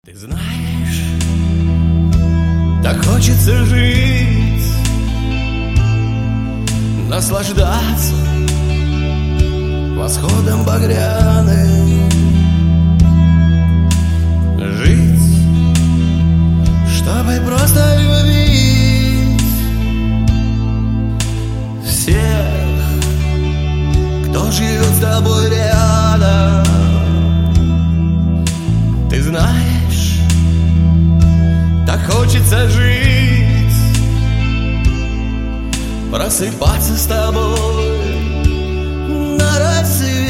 Ты знаешь, так хочется жить, наслаждаться восходом багряным, жить, чтобы просто любить всех, кто живет с тобой рядом. Ты знаешь, так хочется жить, просыпаться с тобой на рассвете.